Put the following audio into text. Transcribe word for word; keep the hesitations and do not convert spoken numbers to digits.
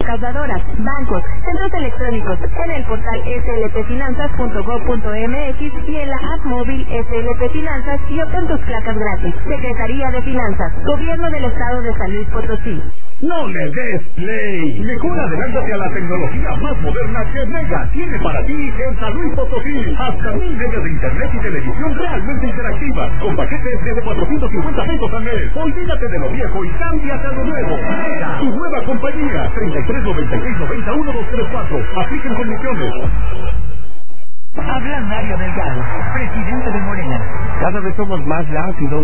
recaudadoras, bancos, centros electrónicos, en el portal s l p finanzas punto gob punto m x y en la app móvil S L P Finanzas y obtén tus placas gratis. Secretaría de Finanzas, Gobierno del Estado de San Luis Potosí. No le des play. Mejor adelántate a la tecnología más moderna que Mega tiene para ti en San Luis Potosí. Hasta mil megas de internet y televisión realmente interactiva, con paquetes desde cuatrocientos cincuenta pesos al mes. Olvídate de lo viejo y cámbiate a lo nuevo. Mega, tu nueva compañía. treinta y tres noventa y seis noventa uno dos tres cuatro. Apliquen condiciones. Habla Mario Delgado, presidente de Morena. Cada vez somos más lácidos.